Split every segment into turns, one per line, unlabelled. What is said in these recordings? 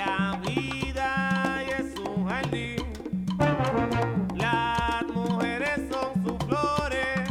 La vida es un jardín, las mujeres son sus flores,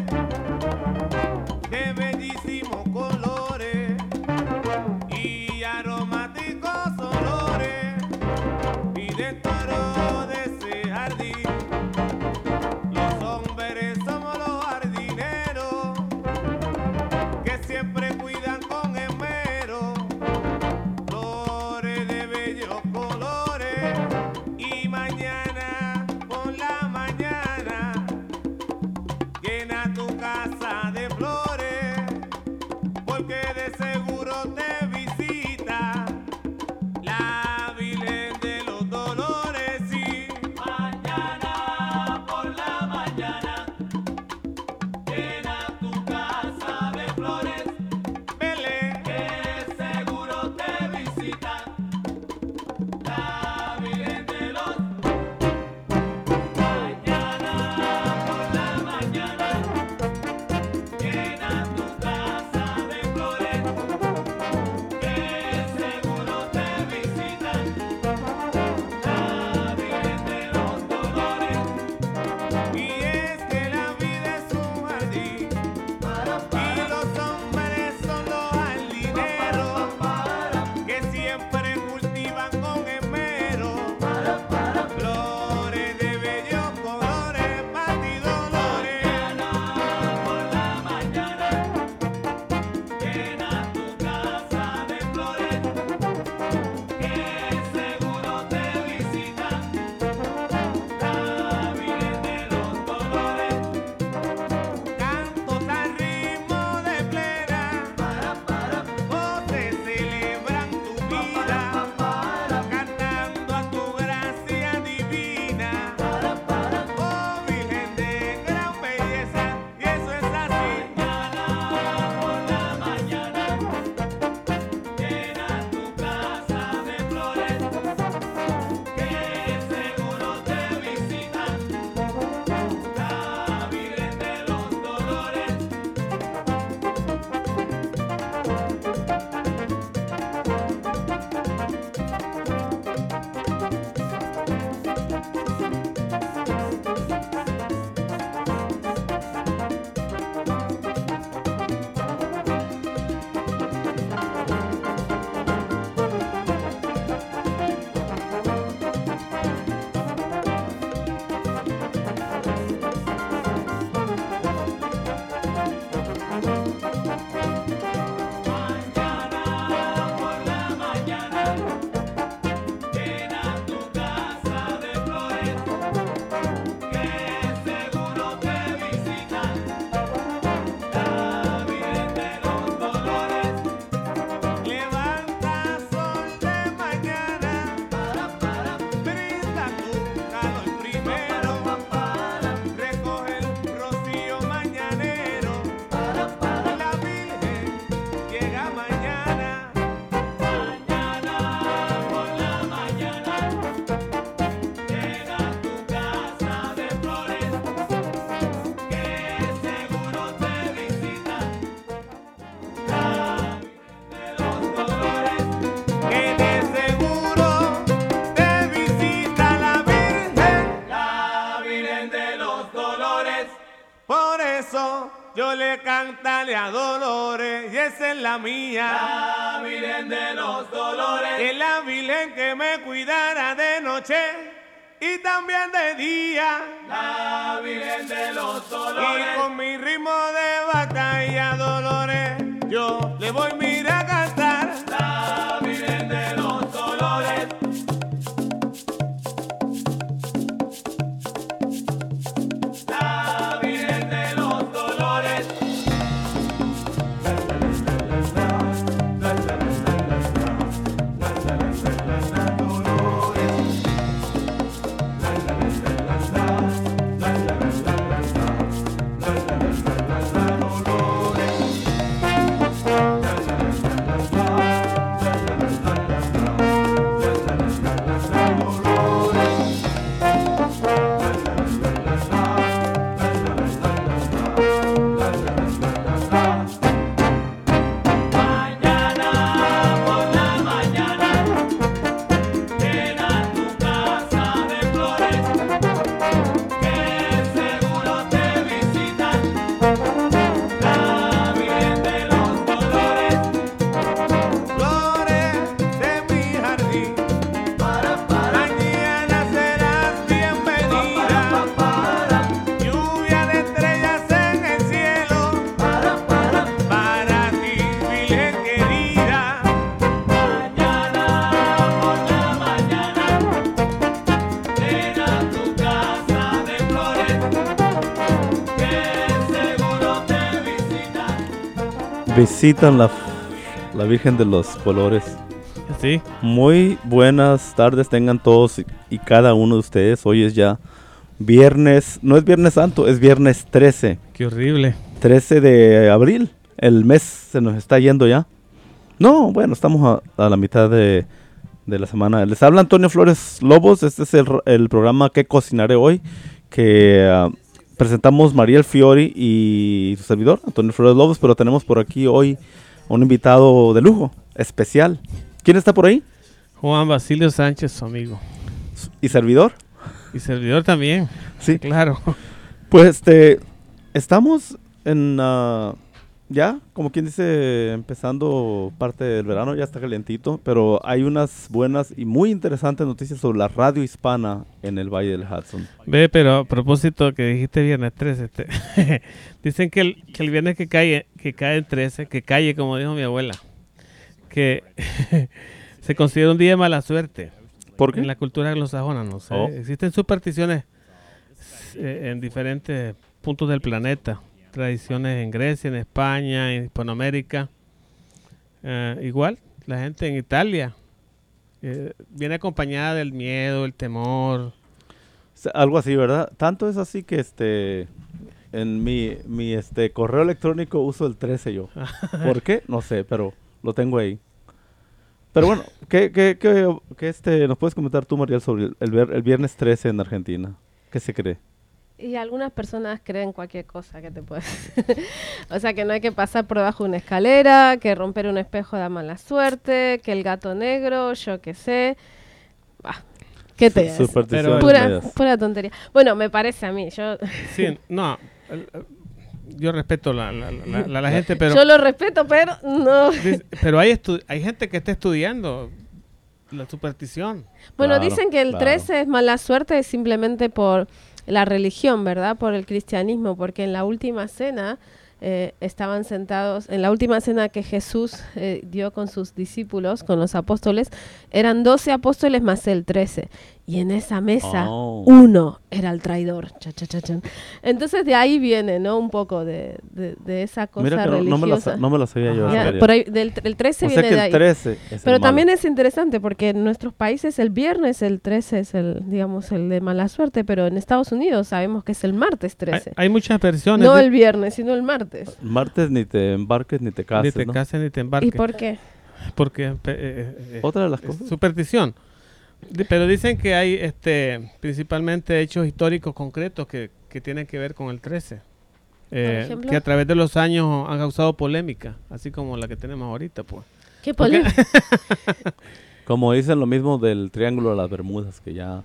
de bellísimos colores y aromáticos olores, y dentro de ese jardín los hombres somos los jardineros que siempre cuidan con esmero flores de bellos colores, y mañana por la mañana llena tu casa de flores, porque de seguro te visita la Virgen de los Dolores. Y
Mañana por la mañana llena tu casa de flores,
Belén,
que seguro te visita la Virgen de los. Mañana por la mañana llena tu casa de flores, que seguro te visita la Virgen de los Dolores.
y es que la vida es un jardín y los hombres son los jardineros que siempre cultivan con esmero flores de bellos colores, batidolores.
Mañana por la mañana llena tu casa de flores, que seguro te visita la Virgen de los Dolores.
Cantos al ritmo de plena, voces celebran tu vida, cantando a tu gracia divina, oh Virgen de gran belleza, y eso es así.
Mañana por la mañana llena tu casa de flores, que seguro te visita la Virgen de los Dolores. Mañana por la mañana llena tu casa de flores, que seguro te visita la Virgen de los Dolores.
Levanta sol de mañana, brinda tu calor primero, recoge el rocío mañanero, la Virgen llega mañana.
Mañana por la mañana llena tu casa de flores, que seguro te visita la Virgen de los Dolores.
Que de seguro te visita
La Virgen de los Dolores.
por eso yo le cantaré a Dolores, y esa es la mía.
La Virgen de los Dolores.
Es la Virgen que me cuidará de noche y también de día.
La Virgen de los Dolores.
Y con mi ritmo de batalla, Dolores, yo le voy mira a cantar.
La Virgen de los Dolores. La Virgen de los Dolores.
visitan la Virgen de los Colores.
Sí,
Muy buenas tardes tengan todos y cada uno de ustedes. Hoy es ya viernes, no es Viernes Santo, es viernes 13,
qué horrible.
13 de abril. El mes se nos está yendo ya. No, bueno, estamos a la mitad de la semana. Les habla Antonio Flores Lobos. Este es el programa que cocinaré hoy, que presentamos Mariel Fiori y su servidor, Antonio Flores Lobos, pero tenemos por aquí hoy un invitado de lujo, especial. ¿Quién está por ahí?
Juan Basilio Sánchez, su amigo.
¿Y servidor?
Y servidor también,
Sí.
claro.
Pues estamos en ya, como quien dice, empezando parte del verano, ya está calientito, pero hay unas buenas y muy interesantes noticias sobre la radio hispana en el Valle del Hudson.
Ve, pero a propósito que dijiste viernes 13, dicen que el viernes que cae en 13, que cae como dijo mi abuela, que se considera un día de mala suerte.
¿Por qué?
En la cultura anglosajona, no sé.
Oh.
Existen supersticiones en diferentes puntos del planeta. Tradiciones en Grecia, en España, en Hispanoamérica. Igual, la gente en Italia viene acompañada del miedo, el temor.
Algo así, ¿verdad? Tanto es así que en mi correo electrónico uso el 13 yo. ¿Por qué? No sé, pero lo tengo ahí. Pero bueno, ¿qué nos puedes comentar tú, Mariel, sobre el viernes 13 en Argentina? ¿Qué se cree?
Y algunas personas creen cualquier cosa que te puede. O sea, que no hay que pasar por debajo de una escalera, que romper un espejo da mala suerte, que el gato negro, yo qué sé. Bah, ¿qué te es?
Supersticiones
Pero-
medias.
Pura tontería. Bueno, me parece a mí. Yo
Sí, no. Yo respeto la gente, pero
yo lo respeto, pero no.
pero hay gente que está estudiando la superstición.
Bueno,
Claro,
dicen que el
claro.
13 es mala suerte simplemente por la religión, ¿verdad? Por el cristianismo, porque en la última cena estaban sentados, en la última cena que Jesús dio con sus discípulos, con los apóstoles, eran 12 apóstoles más el 13. Y en esa mesa,
Oh.
uno era el traidor. Cha, cha, cha, chan. Entonces de ahí viene, ¿no? Un poco de esa cosa
Mira que
religiosa.
no me la sabía yo.
Ajá.
Ya,
Mariel.
por ahí, el 13
O sea
viene
que
de
el
ahí.
13 es
Pero
el
también
malo.
es interesante porque en nuestros países el viernes, el 13 es digamos, el de mala suerte, pero en Estados Unidos sabemos que es el martes 13.
Hay muchas versiones.
No
de-
el viernes, sino el martes.
Martes ni te embarques ni te
ni
cases,
te
¿no?
cases ni te
¿Y
embarques.
por qué?
Porque
Otra de las
es
cosas.
superstición. Pero dicen que hay principalmente hechos históricos concretos que tienen que ver con el 13.
ejemplo?
Que a través de los años han causado polémica, así como la que tenemos ahorita, pues.
¿Qué
¿Por qué?
polémica?
Como dicen lo mismo del Triángulo de las Bermudas, que ya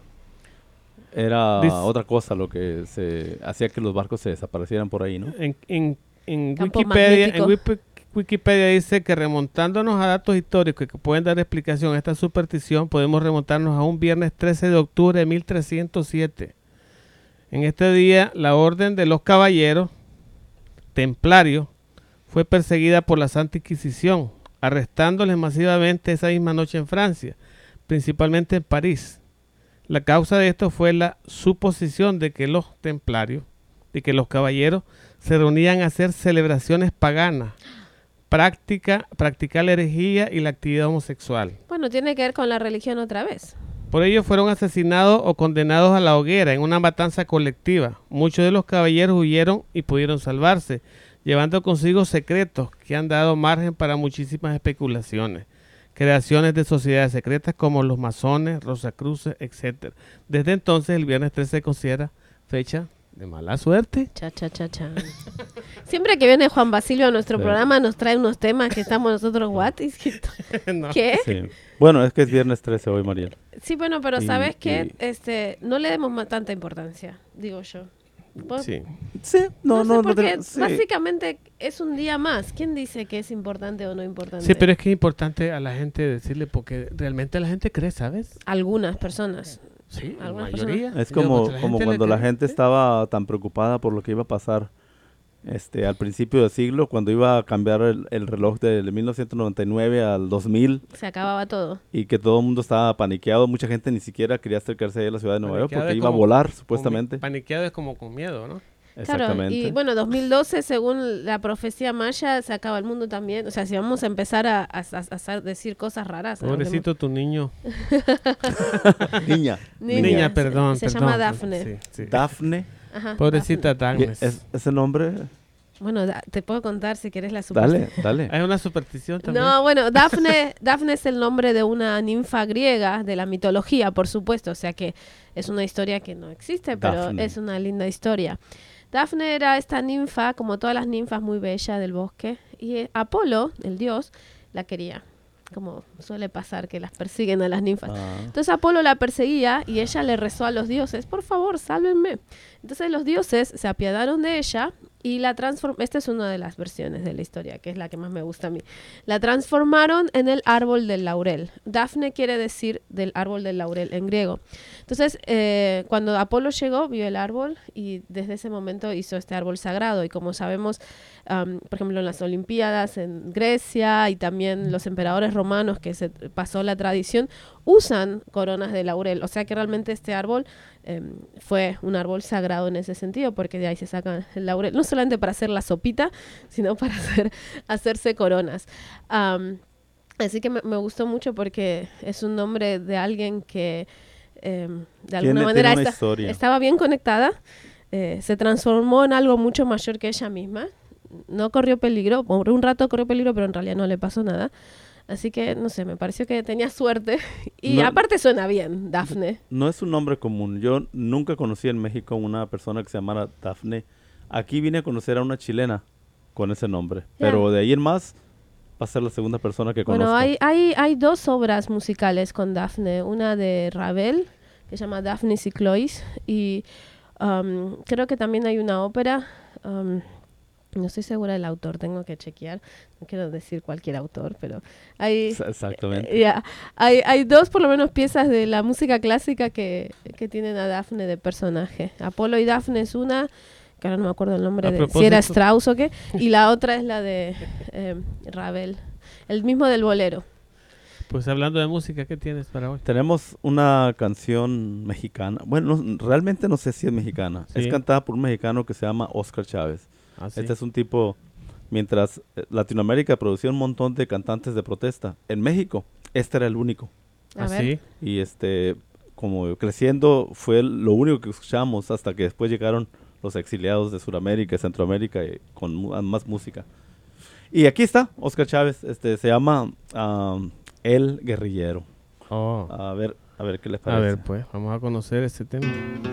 era
Dice-
otra cosa lo que se hacía que los barcos se desaparecieran por ahí, ¿no?
En
Campo
Wikipedia,
magnético.
Wikipedia dice que remontándonos a datos históricos que pueden dar explicación a esta superstición, podemos remontarnos a un viernes 13 de octubre de 1307. En este día, la orden de los caballeros templarios fue perseguida por la Santa Inquisición, arrestándoles masivamente esa misma noche en Francia, principalmente en París. La causa de esto fue la suposición de que los templarios, de que los caballeros se reunían a hacer celebraciones paganas, practicar la herejía y la actividad homosexual.
Bueno, tiene que ver con la religión otra vez.
Por ello fueron asesinados o condenados a la hoguera en una matanza colectiva. Muchos de los caballeros huyeron y pudieron salvarse, llevando consigo secretos que han dado margen para muchísimas especulaciones. Creaciones de sociedades secretas como los masones, Rosacruces, etc. Desde entonces el viernes 13 se considera fecha de mala suerte.
Cha, cha, cha, cha. Siempre que viene Juan Basilio a nuestro
Sí.
programa nos trae unos temas que estamos nosotros, ¿what?
No.
¿Qué?
Sí. Bueno, es que es viernes 13 hoy, Mariel.
Sí, bueno, pero
Y-
¿sabes qué? No le demos tanta importancia, digo yo. Vos-
Sí.
Sí,
No, sé, porque
te- sí.
básicamente es un día más. ¿Quién dice que es importante o no importante?
Sí, pero es que es importante a la gente decirle porque realmente la gente cree, ¿sabes?
Algunas personas.
Sí, la
Algunas
mayoría.
Es
Digo,
como,
pues, la
como
gente
cuando
le
la
cree.
gente estaba tan preocupada por lo que iba a pasar al principio del siglo, cuando iba a cambiar el reloj de 1999 al 2000
Se acababa todo.
y que todo el mundo estaba paniqueado. Mucha gente ni siquiera quería acercarse ahí a la ciudad de Nueva York
Paniqueado
porque
es
iba a
como-
volar,
Con
supuestamente.
paniqueado es como con miedo, ¿no?
Claro,
Exactamente.
y bueno, 2012, según la profecía maya, se acaba el mundo también. O sea, si vamos a empezar a decir cosas raras.
Pobrecito tu niño.
Niña.
Niña, perdón.
Se
perdón.
llama Dafne.
Sí, sí.
Dafne.
Ajá,
Pobrecita
Dafne.
Y
Dagnes.
ese nombre,
Bueno, te puedo contar si querés la superstición.
dale.
Hay una superstición también.
No, bueno, Dafne es el nombre de una ninfa griega de la mitología, por supuesto. O sea que es una historia que no existe, pero
Dafne.
es una linda historia. Dafne era esta ninfa, como todas las ninfas, muy bella del bosque. Y Apolo, el dios, la quería. Como suele pasar que las persiguen a las ninfas.
Ah.
Entonces Apolo la perseguía y ella le rezó a los dioses, por favor, sálvenme. Entonces los dioses se apiadaron de ella y la transformaron. Esta es una de las versiones de la historia, que es la que más me gusta a mí. La transformaron en el árbol del laurel. Dafne quiere decir del árbol del laurel en griego. Entonces, cuando Apolo llegó, vio el árbol y desde ese momento hizo este árbol sagrado. Y como sabemos, por ejemplo, en las Olimpiadas en Grecia y también los emperadores romanos, que se pasó la tradición, usan coronas de laurel. O sea que realmente este árbol fue un árbol sagrado en ese sentido, porque de ahí se saca el laurel, no solamente para hacer la sopita, sino para hacerse coronas. Así que me gustó mucho porque es un nombre de alguien que de alguna manera
tiene una historia.
estaba bien conectada, se transformó en algo mucho mayor que ella misma, no corrió peligro, por un rato corrió peligro, pero en realidad no le pasó nada. Así que, no sé, me pareció que tenía suerte. Y
No-
aparte suena bien, Dafne.
No es un nombre común. Yo nunca conocí en México una persona que se llamara Dafne. Aquí vine a conocer a una chilena con ese nombre. Pero de ahí en más, va a ser la segunda persona que conozco.
Bueno, hay dos obras musicales con Dafne. Una de Ravel, que se llama Daphnis y Clois. Y creo que también hay una ópera. No estoy segura del autor, tengo que chequear. No quiero decir cualquier autor, pero hay...
Exactamente.
Ya, hay dos por lo menos piezas de la música clásica que tienen a Dafne de personaje. Apolo y Dafne es una, que ahora no me acuerdo el nombre
A
de si
propósito.
era Strauss o qué, y la otra es la de Ravel, el mismo del bolero.
Pues hablando de música, ¿qué tienes para hoy?
Tenemos una canción mexicana. Bueno, realmente no sé si es mexicana.
Sí.
Es cantada por un mexicano que se llama Oscar Chávez.
Ah, sí.
Este es un tipo, mientras Latinoamérica producía un montón de cantantes de protesta, en México este era el único.
A
Ah,
ver.
sí.
Y como creciendo fue lo único que escuchamos hasta que después llegaron los exiliados de Sudamérica y Centroamérica con más música. Y aquí está Oscar Chávez, se llama El Guerrillero.
Oh.
A ver qué les
A
parece.
ver, pues, vamos a conocer este tema.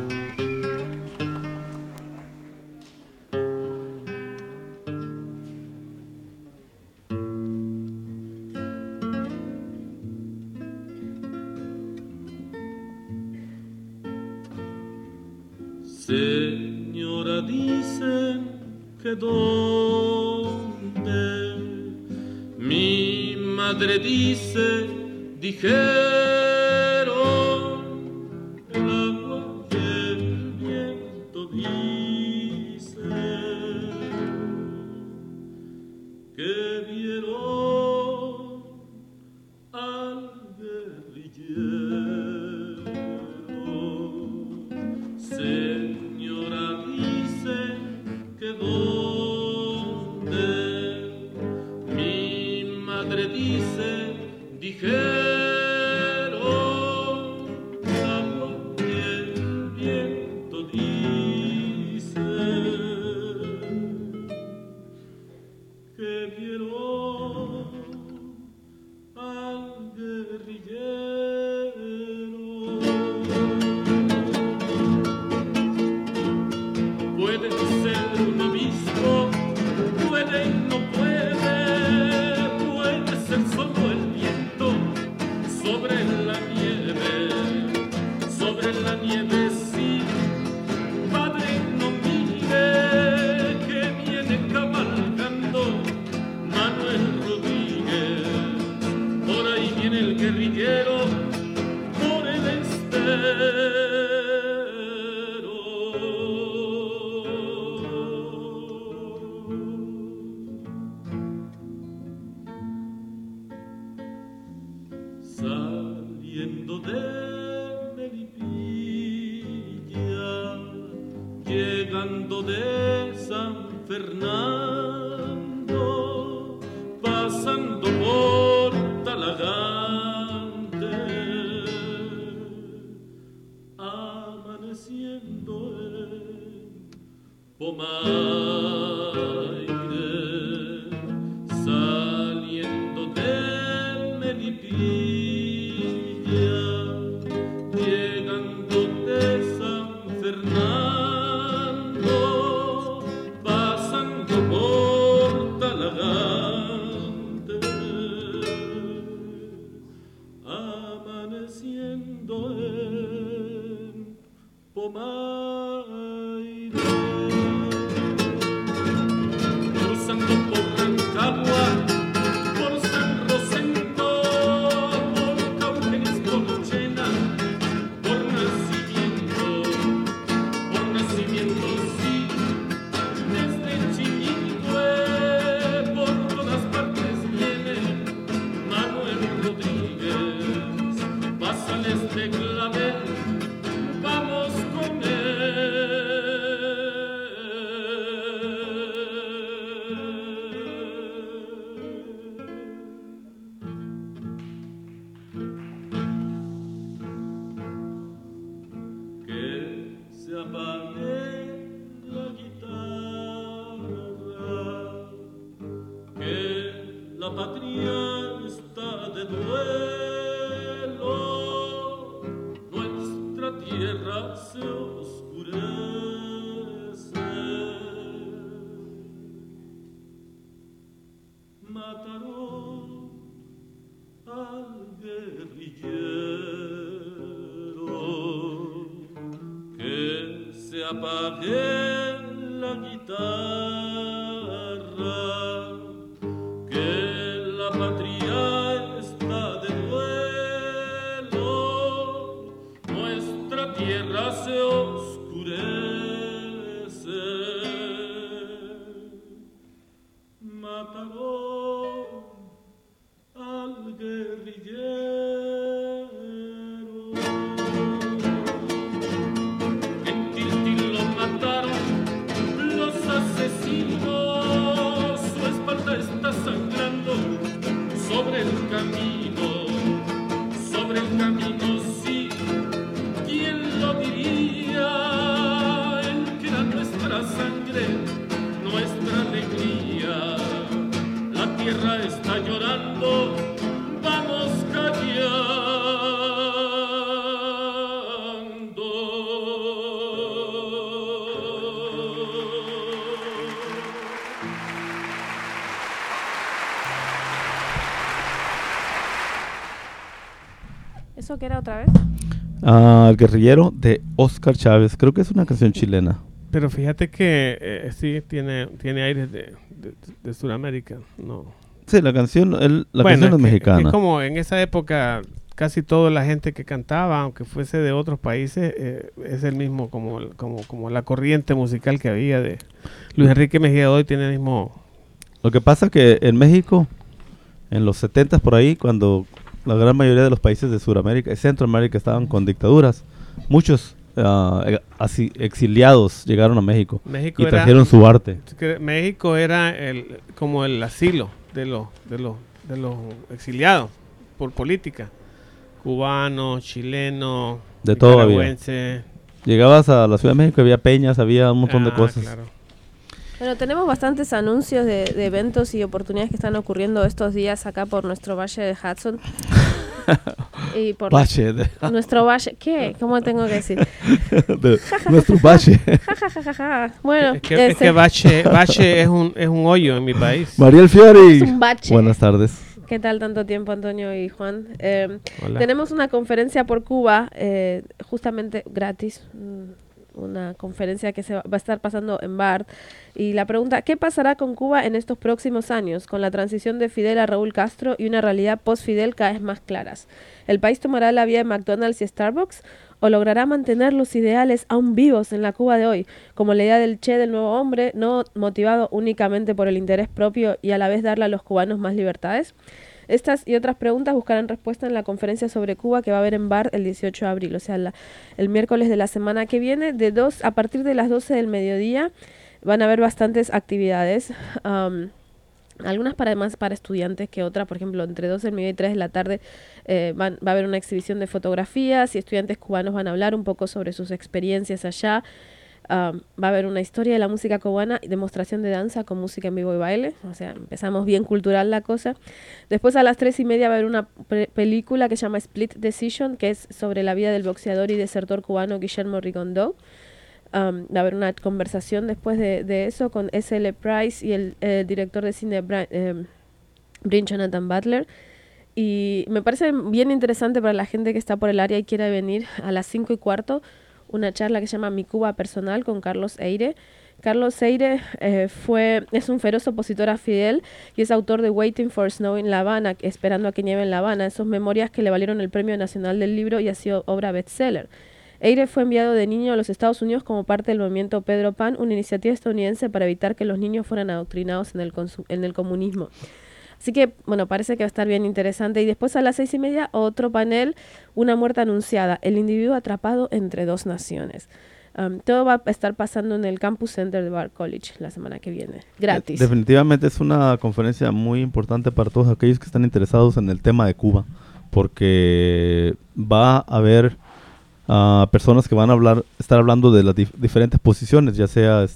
Señora, dicen que dónde. Mi madre dice, dijeron, el agua y el viento dice que vieron al guerrillero. Señora, dice que dónde. Mi madre dice, dijeron, el agua y el viento dice que vieron al guerrillero. Puede ser un obispo, puede y no puede ser solo el viento sobre la nieve sí. Padre, no mire que viene cabalgando Manuel Rodríguez, por ahí viene el guerrillero, por el saliendo de Melipilla, llegando de Fernando, pasando por Talagante, amaneciendo en Pomaire, saliendo de Melipilla, llegando de San Fernando, pasando por Talagante, amaneciendo en Pomaire, cruzando por Rancagua, por San Rosendo, por Cauquenes, por Chena, por nacimiento, sí, desde Chiñigüe, por todas partes viene Manuel Rodríguez, pásales de clavel, vamos con que se apague la guitarra, que la patria está de duelo, nuestra tierra se oscurece. Mataron al guerrillero, que se apague la guitarra, que la patria está de duelo, nuestra tierra se oscurece. Mataron al guerrillero, en Tiltil lo mataron los asesinos, su espalda está sangrando sobre el camino, sí, ¿quién lo diría? El que era nuestra sangre, nuestra alegría, la tierra está llorando, vamos callando.
¿Eso qué era otra vez?
El guerrillero de Oscar Chávez. Creo que es una canción chilena.
Pero fíjate que sí tiene aires de Sudamérica, ¿no?
Sí, la canción, la
Bueno,
canción es mexicana.
Es como en esa época casi toda la gente que cantaba, aunque fuese de otros países, es el mismo como la corriente musical que había de Luis Enrique Mejía Godoy tiene el mismo.
Lo que pasa que en México, en los 70s por ahí, cuando la gran mayoría de los países de Sudamérica y Centroamérica estaban con dictaduras, muchos así exiliados llegaron a México y trajeron su arte.
México era como el asilo de los exiliados por política, cubanos, chilenos,
de todo había.
nicaragüenses.
Llegabas a la Ciudad de México, había peñas, había un montón de cosas.
Claro.
Bueno, tenemos bastantes anuncios de eventos y oportunidades que están ocurriendo estos días acá por nuestro valle de Hudson. Y por nuestro valle, ¿qué? ¿Cómo tengo que decir?
Nuestro valle.
Bueno,
es que bache es un hoyo en mi país.
Mariel Fiori.
Es un bache.
Buenas tardes.
¿Qué tal tanto tiempo, Antonio y Juan?
Hola.
Tenemos una conferencia por Cuba, justamente gratis, una conferencia que va a estar pasando en BARD. Y la pregunta, ¿qué pasará con Cuba en estos próximos años, con la transición de Fidel a Raúl Castro y una realidad post-Fidel cada vez más claras? ¿El país tomará la vía de McDonald's y Starbucks? ¿O logrará mantener los ideales aún vivos en la Cuba de hoy, como la idea del Che del nuevo hombre, no motivado únicamente por el interés propio y a la vez darle a los cubanos más libertades? Estas y otras preguntas buscarán respuesta en la conferencia sobre Cuba que va a haber en BARD el 18 de abril, o sea, el miércoles de la semana que viene, a partir de las 12 del mediodía. Van a haber bastantes actividades. Algunas más para estudiantes que otras. Por ejemplo, entre 12 del mediodía y 3 de la tarde va a haber una exhibición de fotografías y estudiantes cubanos van a hablar un poco sobre sus experiencias allá. Va a haber una historia de la música cubana y demostración de danza con música en vivo y baile. O sea, empezamos bien cultural la cosa. Después a las 3:30 va a haber una película que se llama Split Decision, que es sobre la vida del boxeador y desertor cubano Guillermo Rigondeaux. Va a haber una conversación después de eso con S.L. Price y el director de cine Bryn Jonathan Butler. Y me parece bien interesante para la gente que está por el área y quiera venir a las 5:15, una charla que se llama Mi Cuba Personal con Carlos Eire. Carlos Eire es un feroz opositor a Fidel y es autor de Waiting for Snow in La Habana, Esperando a que nieve en La Habana, esos memorias que le valieron el Premio Nacional del Libro y ha sido obra bestseller. Eire fue enviado de niño a los Estados Unidos como parte del movimiento Pedro Pan, una iniciativa estadounidense para evitar que los niños fueran adoctrinados en el comunismo. Así que, bueno, parece que va a estar bien interesante. Y después a las 6:30, otro panel, Una muerte anunciada, el individuo atrapado entre dos naciones. Todo va a estar pasando en el Campus Center de Bard College la semana que viene, gratis.
Definitivamente es una conferencia muy importante para todos aquellos que están interesados en el tema de Cuba, porque va a haber personas que van a estar hablando de las diferentes posiciones, ya sea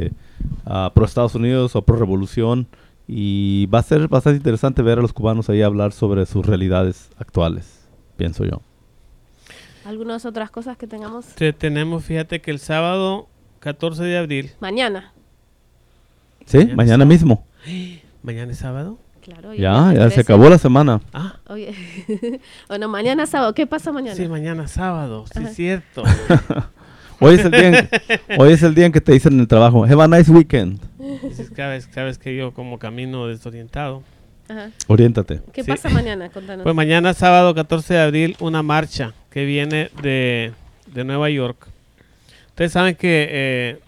pro Estados Unidos o pro revolución, y va a ser bastante interesante ver a los cubanos ahí hablar sobre sus realidades actuales, pienso yo.
¿Algunas otras cosas que tengamos?
Tenemos, fíjate que el sábado 14 de abril.
Mañana.
¿Sí? Mañana mismo.
¿Mañana es sábado?
Claro.
Ya se acabó la semana.
Ah.
Oye. Bueno, mañana sábado. ¿Qué pasa mañana?
Sí, mañana sábado. Sí,
Ajá.
es cierto.
Hoy es el día en que te dicen en el trabajo, have a nice weekend.
Cada vez que yo como camino desorientado.
Ajá.
Oriéntate.
¿Qué
Sí.
pasa mañana? Contanos.
Pues mañana sábado 14 de abril una marcha que viene de Nueva York. Ustedes saben que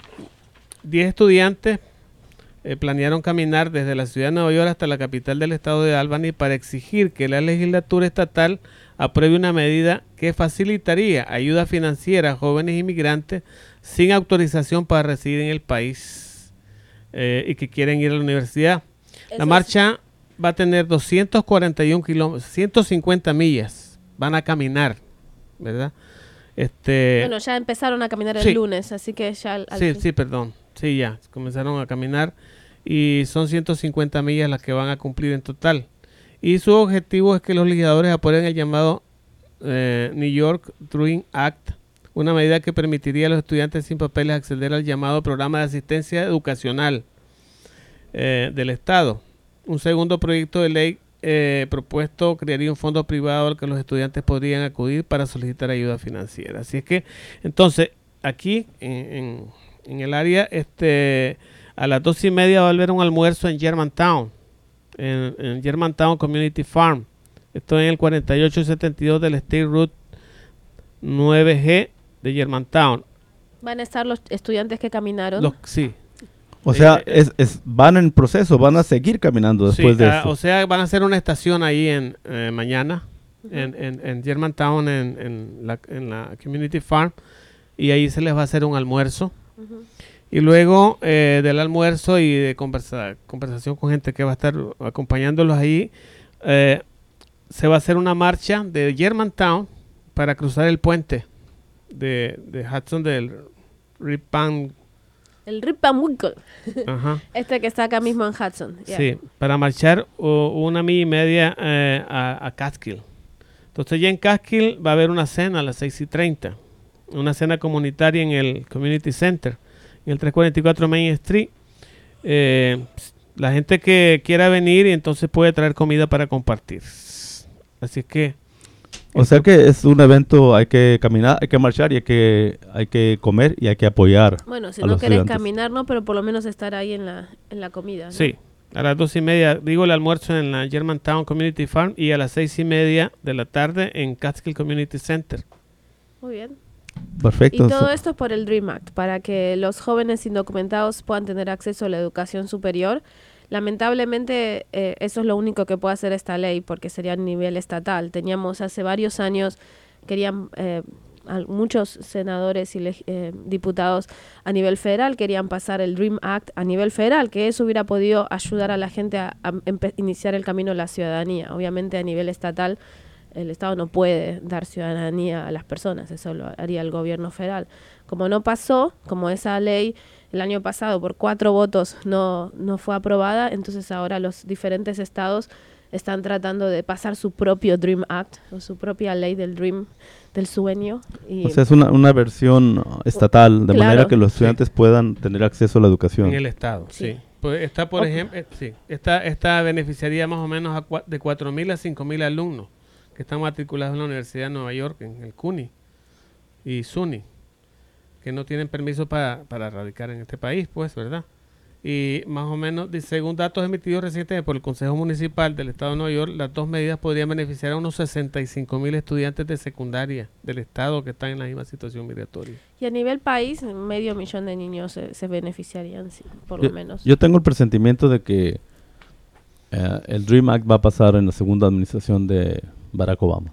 10 estudiantes planearon caminar desde la ciudad de Nueva York hasta la capital del estado de Albany para exigir que la legislatura estatal apruebe una medida que facilitaría ayuda financiera a jóvenes inmigrantes sin autorización para residir en el país y que quieren ir a la universidad. La marcha va a tener 241 kilómetros, 150 millas. Van a caminar, ¿verdad?
Bueno, ya empezaron a caminar el
Sí.
lunes, así que ya...
Sí, perdón. Sí, ya. Comenzaron a caminar y son 150 millas las que van a cumplir en total. Y su objetivo es que los legisladores aprueben el llamado New York Dream Act, una medida que permitiría a los estudiantes sin papeles acceder al llamado programa de asistencia educacional del Estado. Un segundo proyecto de ley propuesto crearía un fondo privado al que los estudiantes podrían acudir para solicitar ayuda financiera. Así es que, entonces, aquí en el área, a las 2:30 va a haber un almuerzo en Germantown, en Germantown Community Farm. Esto en el 4872 del State Route 9G de Germantown.
Van a estar los estudiantes que caminaron.
Sí.
O sea, van en proceso, van a seguir caminando después de esto.
O sea, van a hacer una estación ahí mañana, en Germantown, en la Community Farm, y ahí se les va a hacer un almuerzo. Y luego del almuerzo y de conversación con gente que va a estar acompañándolos ahí, se va a hacer una marcha de Germantown para cruzar el puente de Hudson, del Rip Van.
El Rip Van Winkle.
Ajá.
Que está acá mismo en Hudson. Yeah.
Sí, para marchar 1 milla y media a Catskill. Entonces ya en Catskill va a haber una cena a las 6:30. Una cena comunitaria en el Community Center, en el 344 Main Street. La gente que quiera venir y entonces puede traer comida para compartir. Así es que...
O sea que es un evento, hay que caminar, hay que marchar y hay que comer y hay que apoyar.
Bueno, si
a
no
los
querés
estudiantes.
caminar, no, pero por lo menos estar ahí en la comida, ¿no?
Sí, a las 2:30, digo, el almuerzo en la Germantown Community Farm y a las 6:30 de la tarde en Catskill Community Center.
Muy bien.
Perfecto.
Y todo esto es por el DREAM Act, para que los jóvenes indocumentados puedan tener acceso a la educación superior. Lamentablemente, eso es lo único que puede hacer esta ley, porque sería a nivel estatal. Teníamos hace varios años, querían muchos senadores y diputados a nivel federal querían pasar el DREAM Act a nivel federal, que eso hubiera podido ayudar a la gente a iniciar el camino a la ciudadanía. Obviamente a nivel estatal el Estado no puede dar ciudadanía a las personas, eso lo haría el gobierno federal. Como no pasó, como esa ley el año pasado por 4 votos no fue aprobada, entonces ahora los diferentes estados están tratando de pasar su propio DREAM Act, o su propia ley del DREAM, del sueño. Y
O sea, es una versión estatal, de
Claro.
manera que los estudiantes puedan tener acceso a la educación.
En el estado,
Sí.
sí. Pues está, por ejemplo, sí, esta beneficiaría más o menos de 4.000 a 5.000 alumnos que están matriculados en la Universidad de Nueva York, en el CUNY y SUNY, que no tienen permiso para radicar en este país, pues, ¿verdad? Y más o menos, según datos emitidos recientemente por el Consejo Municipal del Estado de Nueva York, las dos medidas podrían beneficiar a unos 65.000 estudiantes de secundaria del Estado que están en la misma situación migratoria.
Y a nivel país, 500.000 de niños se beneficiarían, sí, por lo menos.
Yo tengo el presentimiento de que el DREAM Act va a pasar en la segunda administración de Barack Obama.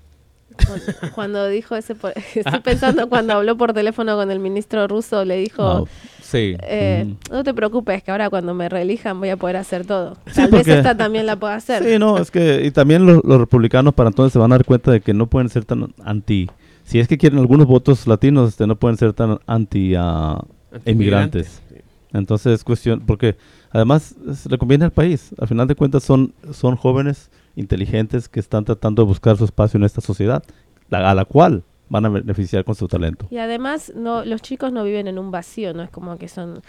Cuando dijo estoy pensando cuando habló por teléfono con el ministro ruso, le dijo,
Sí.
no te preocupes, que ahora cuando me reelijan voy a poder hacer todo.
Sí,
Tal vez
porque-
esta también la pueda hacer.
Sí, no, es que y también los republicanos para entonces se van a dar cuenta de que no pueden ser tan si es que quieren algunos votos latinos, no pueden ser tan anti inmigrantes.
Sí.
Entonces es cuestión, porque además le conviene al país. Al final de cuentas son jóvenes inteligentes que están tratando de buscar su espacio en esta sociedad, a la cual van a beneficiar con su talento.
Y además los chicos no viven en un vacío, no es como que son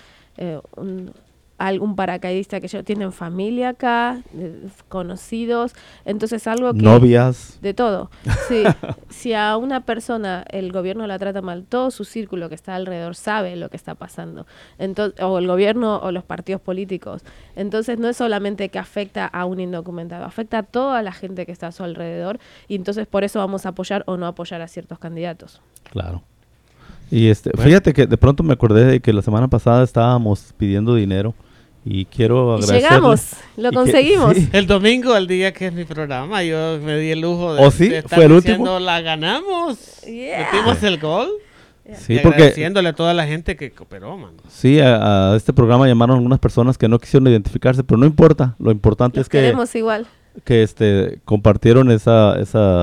algún paracaidista que ellos tienen familia acá, conocidos, entonces algo que...
Novias.
De todo. Sí. Si a una persona el gobierno la trata mal, todo su círculo que está alrededor sabe lo que está pasando. Entonces, o el gobierno o los partidos políticos. Entonces no es solamente que afecta a un indocumentado, afecta a toda la gente que está a su alrededor y entonces por eso vamos a apoyar o no apoyar a ciertos candidatos.
Claro. Y fíjate que de pronto me acordé de que la semana pasada estábamos pidiendo dinero y quiero
Y
agradecerle.
llegamos, lo conseguimos.
Sí.
El domingo, el día que es mi programa, yo me di el lujo
¿Oh, sí?
de estar
¿Fue el
diciendo,
último?
la ganamos.
Yeah.
Metimos el gol.
Sí,
Y
porque
agradeciéndole a toda la gente que cooperó, mano.
sí, a este programa llamaron algunas personas que no quisieron identificarse, pero no importa. Lo importante
Los
es que
queremos igual.
compartieron esa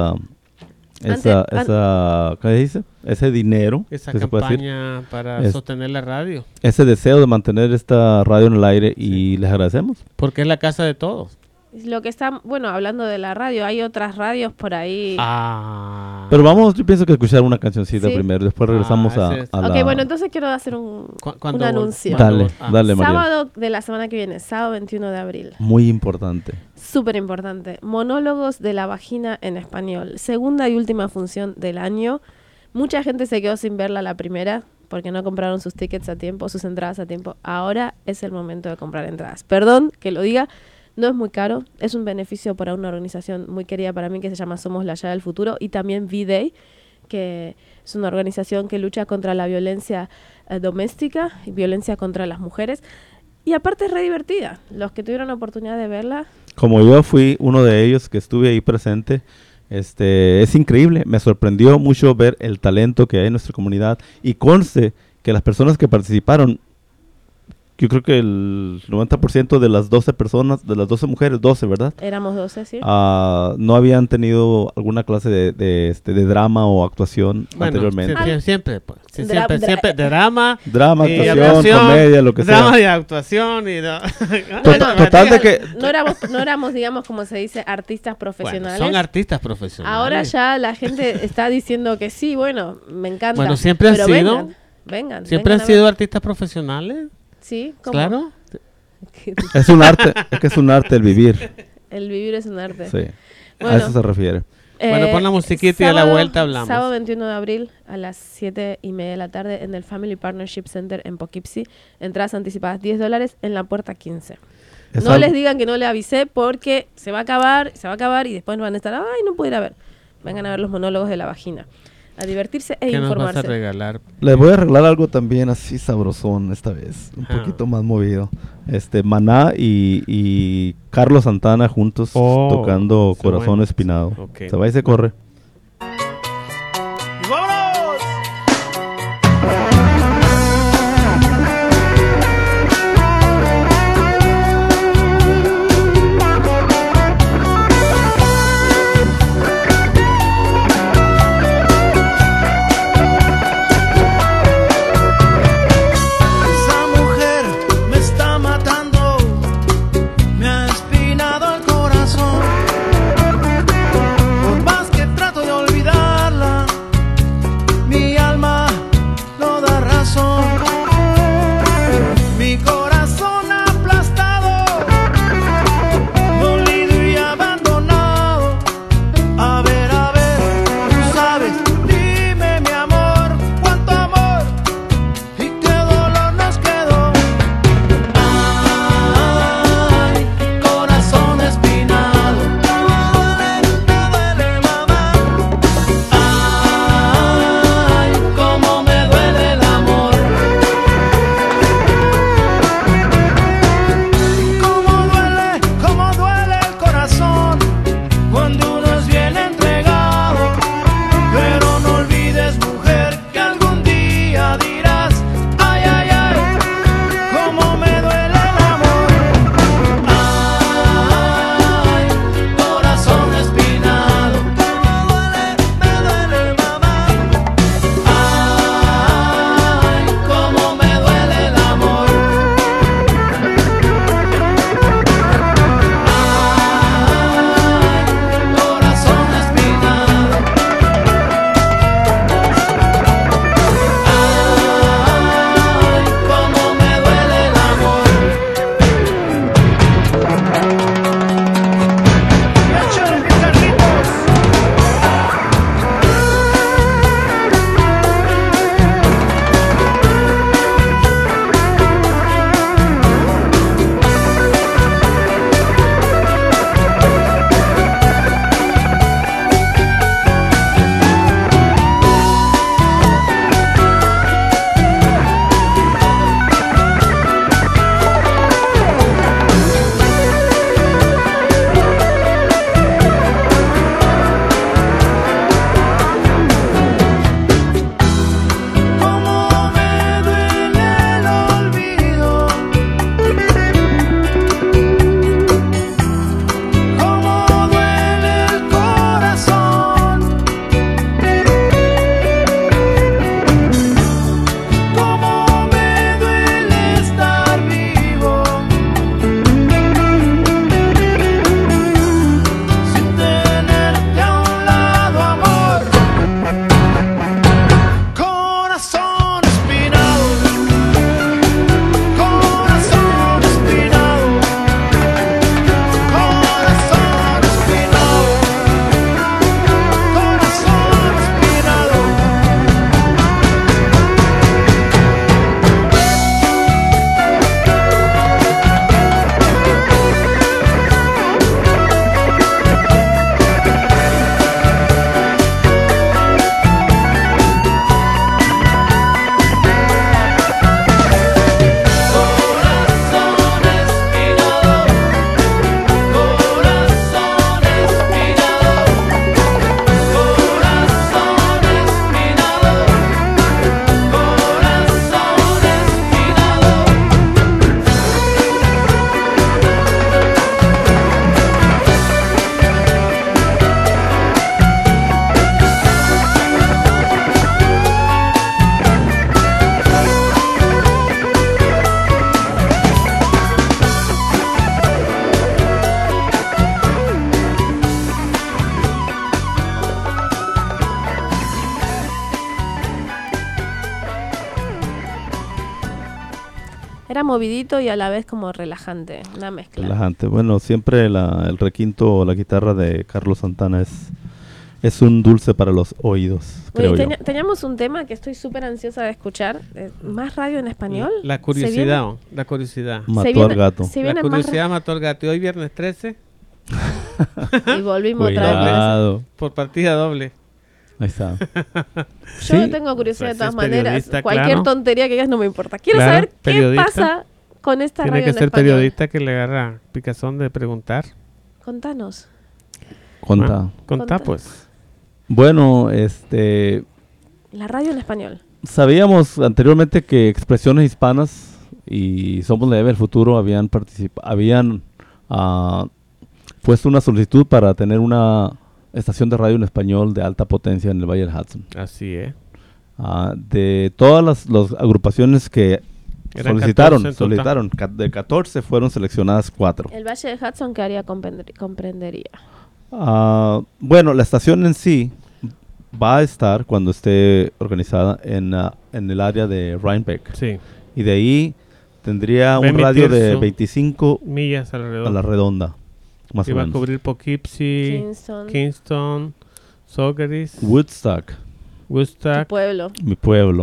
Antes-
¿qué dice? Ese dinero,
Esa
que se puede decir,
campaña para
Es-
sostener la radio.
ese deseo de mantener esta radio en el aire y les agradecemos.
Porque es la casa de todos.
Lo que está, bueno, hablando de la radio, hay otras radios por ahí.
Pero vamos, yo pienso que escuchar una cancioncita
Sí.
primero, después regresamos
Ah,
a,
ese es-
a
Ok,
la...
bueno, entonces quiero hacer un
¿Cuándo
anuncio.
Dale, dale, María.
Sábado de la semana que viene, sábado 21 de abril.
Muy importante.
Súper importante. Monólogos de la vagina en español. Segunda y última función del año. Mucha gente se quedó sin verla la primera porque no compraron sus tickets a tiempo, sus entradas a tiempo. Ahora es el momento de comprar entradas. Perdón que lo diga, no es muy caro. Es un beneficio para una organización muy querida para mí que se llama Somos la Llave del Futuro y también V-Day, que es una organización que lucha contra la violencia doméstica y violencia contra las mujeres. Y aparte es re divertida. Los que tuvieron la oportunidad de verla,
Como yo fui uno de ellos que estuve ahí presente, es increíble. Me sorprendió mucho ver el talento que hay en nuestra comunidad y conste que las personas que participaron, yo creo que el 90% de las 12 personas, de las 12 mujeres, 12, ¿verdad?
éramos 12, ¿sí?
No habían tenido alguna clase de drama o actuación anteriormente.
Siempre, pues. Sí,
Dra-
siempre,
dra-
siempre. Drama.
Drama,
y
actuación, comedia, lo que
drama
sea.
y actuación. Y
Total de que...
No éramos, digamos, como se dice, artistas profesionales.
Son artistas profesionales.
Ahora ya la gente está diciendo que sí, bueno, me encanta.
Bueno, siempre han
pero
sido.
Vengan.
Siempre
vengan
han
a
sido
ver.
artistas profesionales.
Sí, ¿cómo?
Claro.
Es un arte, es que es un arte el vivir.
El vivir es un arte.
Sí, a
Bueno.
eso se refiere.
Bueno, pon la musiquita y a la vuelta hablamos.
Sábado 21 de abril a las 7:30 de la tarde en el Family Partnership Center en Poughkeepsie. Entradas anticipadas $10 en la puerta 15.
Es
No
algo-
les digan que no les avisé porque se va a acabar y después van a estar, ay, no puedo ir a ver. Vengan a ver los monólogos de la vagina. A divertirse e
¿Qué nos vas a
informarse.
regalar?
Les voy a arreglar algo también así sabrosón esta vez, un
Ah.
poquito más movido. Maná y Carlos Santana juntos
Oh,
tocando
está
Corazón
bueno.
Espinado.
Ok.
Se va y se corre.
¡Y vámonos!
Era movidito y a la vez como relajante, una mezcla.
Relajante. Bueno, siempre el requinto o la guitarra de Carlos Santana es un dulce para los oídos,
Bueno,
creo
y
yo.
teníamos un tema que estoy súper ansiosa de escuchar. ¿Más radio en español?
La curiosidad, la curiosidad.
Mató al gato.
Se
La
viene más
curiosidad mató al gato. Y hoy viernes 13,
y volvimos otra vez.
Cuidado.
por partida doble.
Ahí está.
Yo
Sí,
tengo curiosidad de
Pues
todas
es
maneras.
periodista,
Cualquier
claro.
tontería que digas no me importa. Quiero
Claro,
saber qué
periodista.
pasa con esta
Tiene
radio
que
en
ser
español.
periodista que le agarra picazón de preguntar.
Contanos.
Conta.
Ah,
Contá.
Bueno,
La radio en español.
sabíamos anteriormente que Expresiones Hispanas y Somos la Llave del Futuro habían puesto una solicitud para tener una estación de radio en español de alta potencia en el Valle del Hudson.
Así es.
De todas las agrupaciones que
Eran
solicitaron,
14 en total.
de 14 fueron seleccionadas 4.
El Valle de Hudson, ¿qué área comprendería?
Bueno, la estación en sí va a estar cuando esté organizada en el área de Rhinebeck.
Sí.
Y de ahí tendría
Va a
un radio
emitir
de
su-
25
Millas alrededor.
a la redonda, más
Y
o
va a
menos.
cubrir Poughkeepsie,
Kingston,
Kingston, Saugerties,
Woodstock,
tu
Woodstock,
pueblo.
mi pueblo.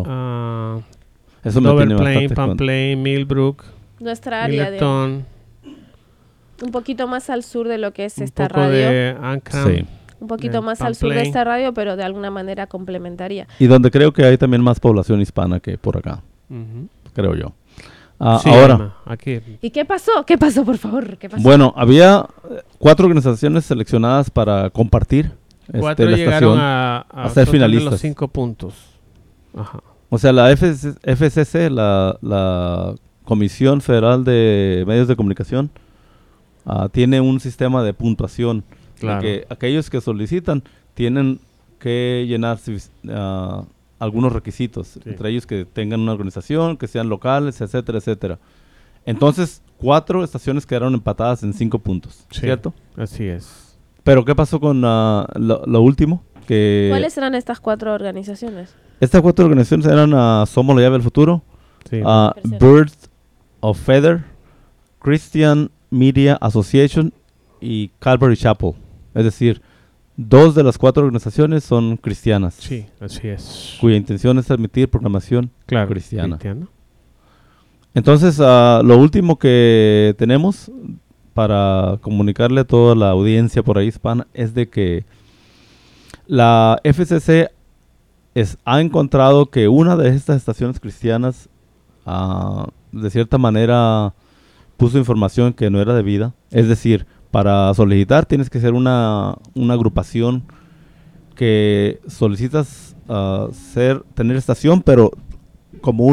Eso me
Dover
tiene
Plain,
bastante
Pan
cuenta.
Plain, Millbrook,
Nuestra área, digamos.
Millerton,
Un poquito más al sur de lo que es
un
esta
poco
radio.
de Ancram.
Sí.
Un poquito más
Pan
al sur de
Plain.
esta radio, pero de alguna manera complementaría.
Y donde creo que hay también más población hispana que por acá,
Ujú.
creo yo.
Sí,
Ahora,
Emma, aquí.
¿Y qué pasó? ¿Qué pasó, por favor? ¿Qué pasó?
bueno, había 4 organizaciones seleccionadas para compartir
4
la
llegaron
estación.
a
a ser
obtener
finalistas.
los 5 puntos. Ajá.
O sea, la FCC, la Comisión Federal de Medios de Comunicación, tiene un sistema de puntuación.
Claro.
Que aquellos que solicitan tienen que llenar algunos requisitos,
Sí.
entre ellos que tengan una organización, que sean locales, etcétera, etcétera. Entonces, 4 estaciones quedaron empatadas en 5 puntos,
Sí.
¿cierto?
Así es.
Pero ¿qué pasó con lo último? Que
¿Cuáles eran estas 4 organizaciones?
estas 4 organizaciones eran Somos la Llave del Futuro,
Sí.
Birds of Feather, Christian Media Association y Calvary Chapel. Es decir, 2 de las 4 organizaciones son cristianas,
Sí, así es.
cuya intención es transmitir programación
Claro,
cristiana.
cristiano.
Entonces, lo último que tenemos para comunicarle a toda la audiencia por ahí hispana es de que la FCC ha encontrado que una de estas estaciones cristianas de cierta manera puso información que no era debida. Es decir, para solicitar tienes que ser una agrupación que solicitas tener estación, pero como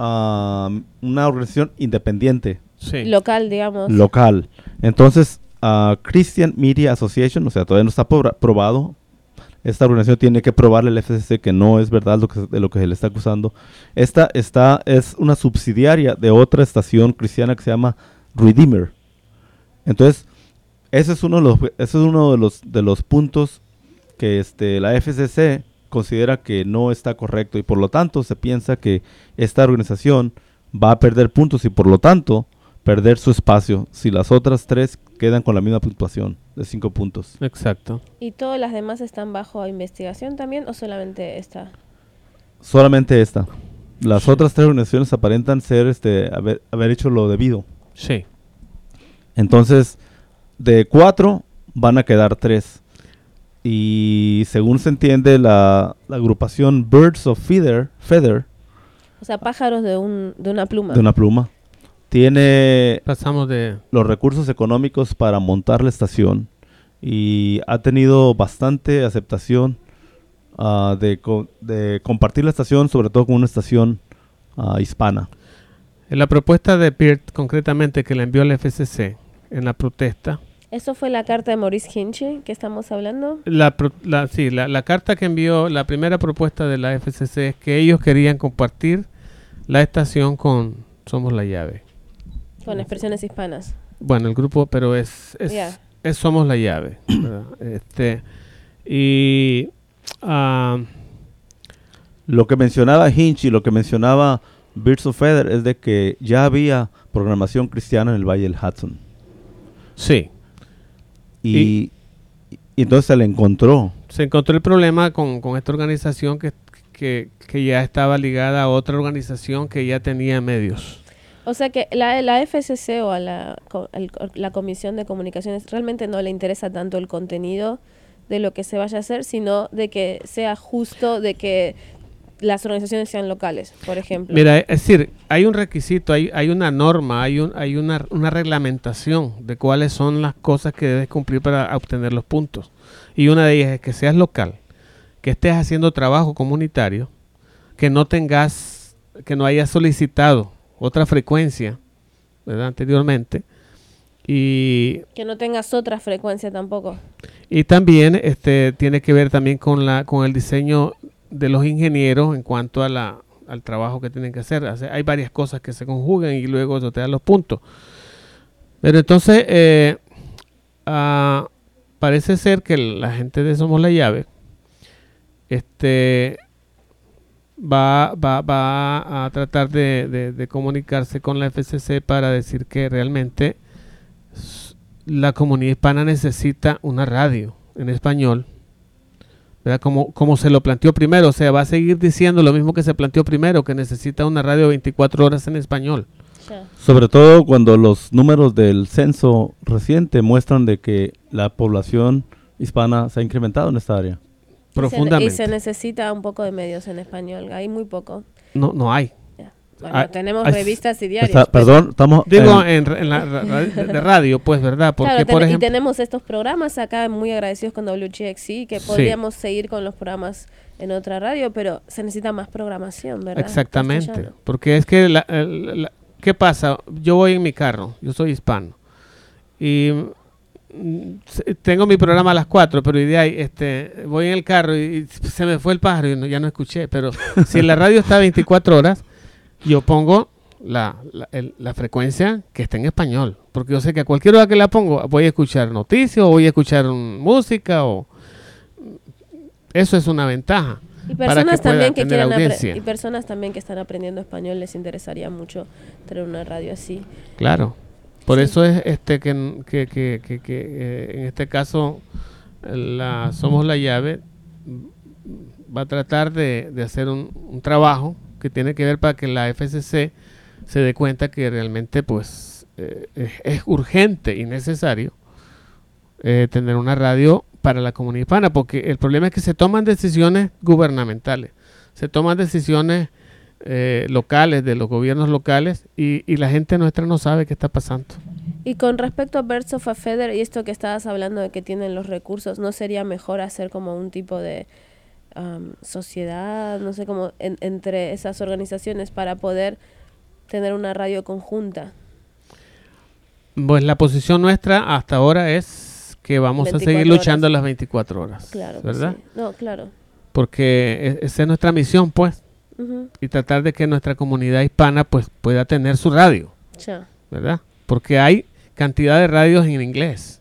una organización independiente,
Sí.
Local, digamos.
local. Entonces, Christian Media Association, o sea, todavía no está probado. Esta organización tiene que probarle al FCC que no es verdad de lo que se le está acusando. Esta es una subsidiaria de otra estación cristiana que se llama Redeemer. Entonces, ese es uno de los puntos que la FCC considera que no está correcto y por lo tanto se piensa que esta organización va a perder puntos y por lo tanto perder su espacio si las otras 3 quedan con la misma puntuación de 5 puntos.
Exacto.
¿Y todas las demás están bajo investigación también o solamente esta?
Solamente esta. Las otras 3 organizaciones aparentan ser haber hecho lo debido.
Sí.
Entonces, de 4 van a quedar 3. Y según se entiende, la agrupación Birds of Feather
O sea, pájaros de una pluma.
de una pluma tiene
Pasamos de...
los recursos económicos para montar la estación y ha tenido bastante aceptación de compartir la estación, sobre todo con una estación hispana.
En la propuesta de Peart, concretamente, que le envió al FCC en la protesta,
¿Eso fue la carta de Maurice Hinchey que estamos hablando?
la carta que envió, la primera propuesta de la FCC es que ellos querían compartir la estación con Somos la Llave.
Con expresiones hispanas.
Bueno, el grupo, pero es
Ya.
Somos la Llave, ¿verdad? Y
Lo que mencionaba Hinch y lo que mencionaba Birds of Feather es de que ya había programación cristiana en el Valle del Hudson.
Sí.
Y entonces se le encontró.
Se encontró el problema con esta organización que ya estaba ligada a otra organización que ya tenía medios.
O sea que la FCC o a la Comisión de Comunicaciones realmente no le interesa tanto el contenido de lo que se vaya a hacer, sino de que sea justo, de que las organizaciones sean locales, por ejemplo.
Mira, es decir, hay un requisito, hay una norma, hay una reglamentación de cuáles son las cosas que debes cumplir para obtener los puntos. Y una de ellas es que seas local, que estés haciendo trabajo comunitario, que no hayas solicitado otra frecuencia, ¿verdad? Anteriormente, y
que no tengas otra frecuencia tampoco.
Y también tiene que ver también con el diseño de los ingenieros en cuanto al trabajo que tienen que hacer. O sea, hay varias cosas que se conjugan y luego eso te da los puntos. Pero entonces parece ser que la gente de Somos la Llave va a tratar de comunicarse con la FCC para decir que realmente la comunidad hispana necesita una radio en español, ¿verdad? Como se lo planteó primero. O sea, va a seguir diciendo lo mismo que se planteó primero, que necesita una radio 24 horas en español.
Sí.
Sobre todo cuando los números del censo reciente muestran de que la población hispana se ha incrementado en esta área.
Profundamente.
Y se necesita un poco de medios en español. Hay muy poco.
No hay.
Bueno, tenemos revistas y diarios.
Estamos
digo en la de radio, pues, ¿verdad? Porque
Claro,
por ejemplo,
y tenemos estos programas acá muy agradecidos con WGXC, que podríamos seguir con los programas en otra radio, pero se necesita más programación, ¿verdad?
exactamente,
Castellano.
porque es que ¿qué pasa? Yo voy en mi carro, yo soy hispano y tengo mi programa a las 4, pero de ahí, voy en el carro y se me fue el pájaro y ya no escuché. Pero si en la radio está 24 horas, yo pongo la frecuencia que está en español, porque yo sé que a cualquier hora que la pongo voy a escuchar noticias o voy a escuchar música, o eso es una ventaja.
Y
para
personas
que pueda
también que
tener
quieran
audiencia.
y personas también que están aprendiendo español les interesaría mucho tener una radio así.
Claro. Por
Sí.
eso es que en este caso Somos la Llave va a tratar de hacer un trabajo que tiene que ver para que la FCC se dé cuenta que realmente pues es urgente y necesario tener una radio para la comunidad hispana, porque el problema es que se toman decisiones gubernamentales, se toman decisiones locales, de los gobiernos locales, y la gente nuestra no sabe qué está pasando.
Y con respecto a Birds of a Feather y esto que estabas hablando de que tienen los recursos, ¿no sería mejor hacer como un tipo de sociedad, no sé, como entre esas organizaciones para poder tener una radio conjunta?
Pues la posición nuestra hasta ahora es que vamos a
24
seguir luchando
horas.
las 24 horas,
Claro, que
¿verdad?
sí. No, claro.
Porque esa es nuestra misión, pues,
Ujú.
y tratar de que nuestra comunidad hispana pues pueda tener su radio,
Ya.
¿verdad? Porque hay cantidad de radios en inglés.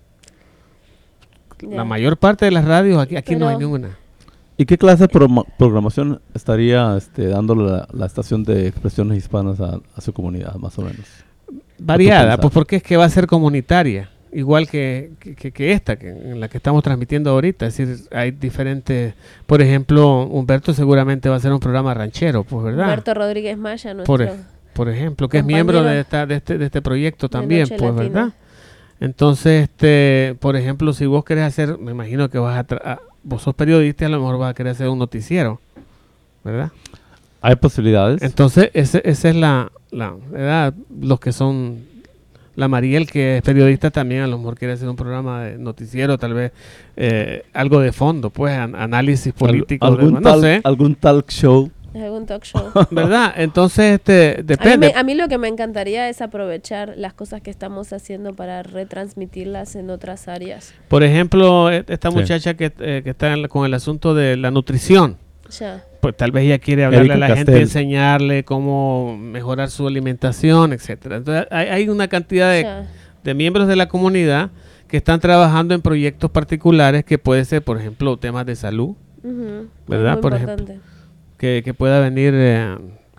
Ya.
La mayor parte de las radios aquí no hay
Pero-
ninguna.
¿Y qué clase de programación estaría dando la estación de expresiones hispanas a su comunidad, más o menos?
Variada,
pensar?
pues porque es que va a ser comunitaria, igual que esta, en la que estamos transmitiendo ahorita. Es decir, hay diferentes, por ejemplo, Humberto seguramente va a ser un programa ranchero, pues, ¿verdad?
Humberto Rodríguez Maya, nuestro...
Por ejemplo, que es
compañero
miembro de este proyecto también,
Noche
pues,
Latina.
¿verdad? Entonces, por ejemplo, si vos querés hacer, me imagino que vos sos periodista y a lo mejor vas a querer hacer un noticiero, ¿verdad?
¿Hay posibilidades?
Entonces, esa es la ¿verdad? Los que son, la Mariel, que es periodista también, a lo mejor quiere hacer un programa de noticiero, tal vez algo de fondo, pues, análisis político, no sé,
¿Algún talk show?
algún talk show.
¿verdad? Entonces, depende.
A mí lo que me encantaría es aprovechar las cosas que estamos haciendo para retransmitirlas en otras áreas.
Por ejemplo, esta
Sí.
muchacha que está con el asunto de la nutrición,
Ya.
pues tal vez ella quiere hablarle
Erika
a la gente,
Castel.
enseñarle cómo mejorar su alimentación, etcétera. Entonces, hay una cantidad
Ya.
de miembros de la comunidad que están trabajando en proyectos particulares que puede ser, por ejemplo, temas de salud,
Ujú.
¿verdad?
Muy
Por
importante.
que pueda venir,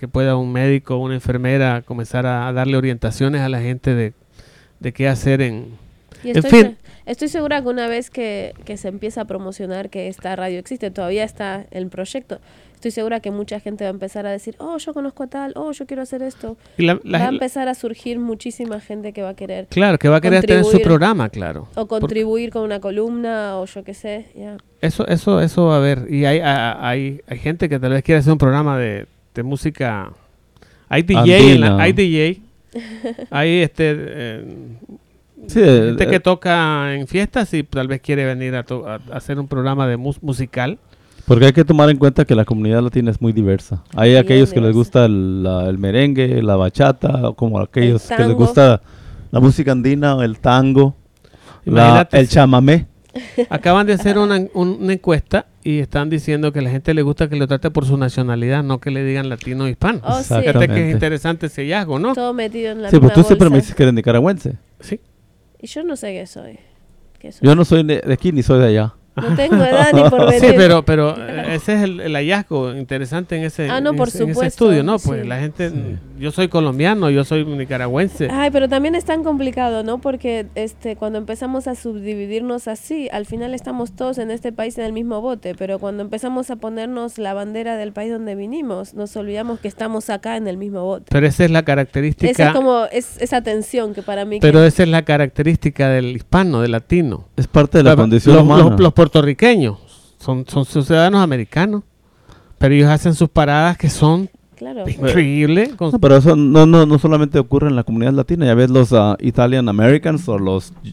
que pueda un médico o una enfermera comenzar a darle orientaciones a la gente de qué hacer en fin.
Estoy segura que una vez que se empieza a promocionar que esta radio existe, todavía está el proyecto, estoy segura que mucha gente va a empezar a decir, oh, yo conozco a tal, oh, yo quiero hacer esto.
Y
Va a empezar a surgir muchísima gente que va a querer
claro, que va a querer tener su programa, claro.
o contribuir con una columna o yo qué sé. Yeah.
Eso va a haber. Y hay gente que tal vez quiere hacer un programa de música. Hay DJ, hay DJ. Hay
Sí,
gente que toca en fiestas y tal vez quiere venir a hacer un programa de musical.
porque hay que tomar en cuenta que la comunidad latina es muy diversa. Hay
Bien
aquellos que les
diversa.
gusta el merengue, la bachata, como aquellos que les
tango.
gusta la música andina, el tango,
Imagínate
el
si-
chamamé.
Acaban de hacer una encuesta y están diciendo que a la gente le gusta que lo trate por su nacionalidad, no que le digan latino o hispano.
Oh, sí.
Fíjate que
Exactamente.
es interesante ese hallazgo, ¿no?
Todo metido en la
Sí,
misma
pues tú siempre me
bolsa.
dices que eres nicaragüense.
Sí.
Y yo no sé qué soy. ¿Qué soy?
Yo no soy de aquí ni soy de allá.
No tengo edad ni por venir.
Sí, pero ese es el hallazgo interesante en ese,
No, por
en ese
supuesto,
estudio, ¿no? Pues
sí.
la gente, yo soy colombiano, yo soy nicaragüense.
Ay, pero también es tan complicado, ¿no? Porque cuando empezamos a subdividirnos así, al final estamos todos en este país en el mismo bote, pero cuando empezamos a ponernos la bandera del país donde vinimos, nos olvidamos que estamos acá en el mismo bote.
Pero esa es la característica.
Esa es como esa tensión que para mí...
Pero esa es la característica del hispano, del latino.
Es parte de la condición humana.
Los puertorriqueños son ciudadanos americanos, pero ellos hacen sus paradas que son
Claro.
increíbles.
No, pero eso no solamente ocurre en la comunidad latina. Ya ves los Italian Americans o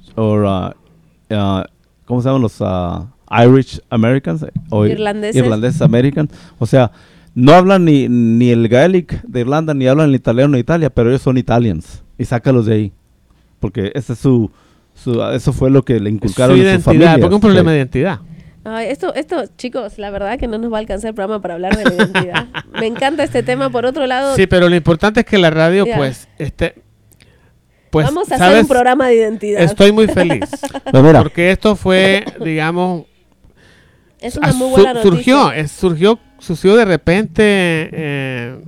¿cómo se llaman los Irish Americans? O
Irlandeses.
Irlandeses Americans. O sea, no hablan ni el Gaelic de Irlanda ni hablan el italiano de Italia, pero ellos son Italians. Y sácalos de ahí. Porque ese es eso fue lo que le inculcaron
Su
en su
identidad,
familia.
porque es un problema de identidad.
Ay, esto, chicos, la verdad que no nos va a alcanzar el programa para hablar de la identidad. Me encanta este tema. Por otro lado,
Sí, pero lo importante es que la radio,
Ya.
pues,
vamos a hacer
¿sabes?
un programa de identidad.
Estoy muy feliz.
Pero mira,
Porque esto fue, digamos,
Es una muy buena noticia.
surgió de repente